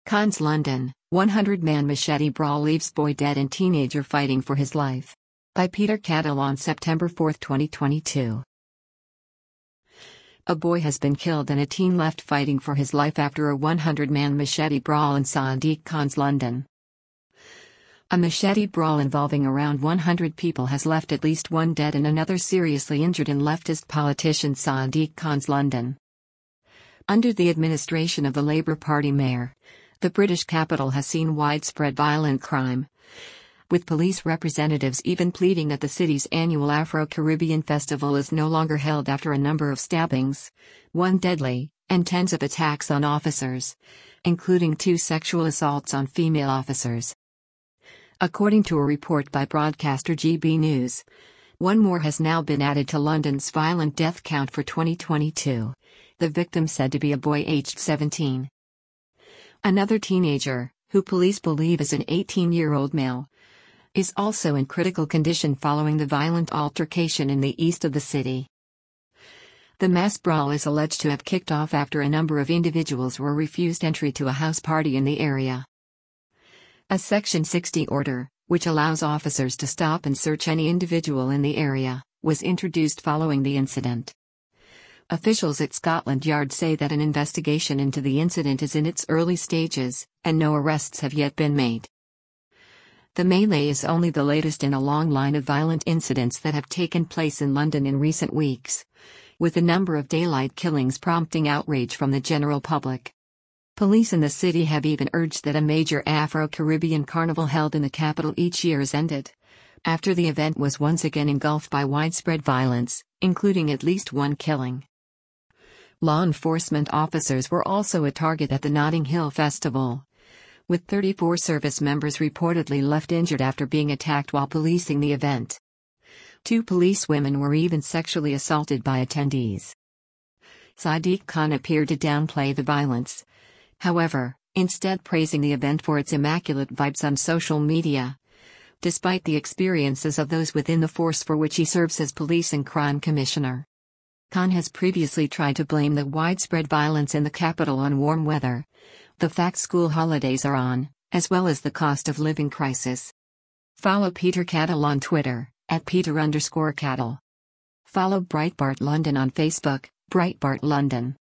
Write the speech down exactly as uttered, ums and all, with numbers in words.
Cannes, London, one hundred man machete brawl leaves boy dead and teenager fighting for his life. By Peter Cattle on September fourth, twenty twenty-two. A boy has been killed and a teen left fighting for his life after a one hundred man machete brawl in Sadiq Khan's London. A machete brawl involving around one hundred people has left at least one dead and another seriously injured in leftist politician Sadiq Khan's London. Under the administration of the Labour Party mayor, the British capital has seen widespread violent crime, with police representatives even pleading that the city's annual Afro-Caribbean festival is no longer held after a number of stabbings, one deadly, and tens of attacks on officers, including two sexual assaults on female officers. According to a report by broadcaster G B News, one more has now been added to London's violent death count for twenty twenty-two, the victim said to be a boy aged seventeen. Another teenager, who police believe is an eighteen-year-old male, is also in critical condition following the violent altercation in the east of the city. The mass brawl is alleged to have kicked off after a number of individuals were refused entry to a house party in the area. A Section sixty order, which allows officers to stop and search any individual in the area, was introduced following the incident. Officials at Scotland Yard say that an investigation into the incident is in its early stages, and no arrests have yet been made. The melee is only the latest in a long line of violent incidents that have taken place in London in recent weeks, with a number of daylight killings prompting outrage from the general public. Police in the city have even urged that a major Afro-Caribbean carnival held in the capital each year is ended, after the event was once again engulfed by widespread violence, including at least one killing. Law enforcement officers were also a target at the Notting Hill Festival, with thirty-four service members reportedly left injured after being attacked while policing the event. Two policewomen were even sexually assaulted by attendees. Sadiq Khan appeared to downplay the violence, however, instead praising the event for its immaculate vibes on social media, despite the experiences of those within the force for which he serves as police and crime commissioner. Khan has previously tried to blame the widespread violence in the capital on warm weather, the fact school holidays are on, as well as the cost of living crisis. Follow Peter Cattle on Twitter, at Peter underscore Cattle. Follow Breitbart London on Facebook, Breitbart London.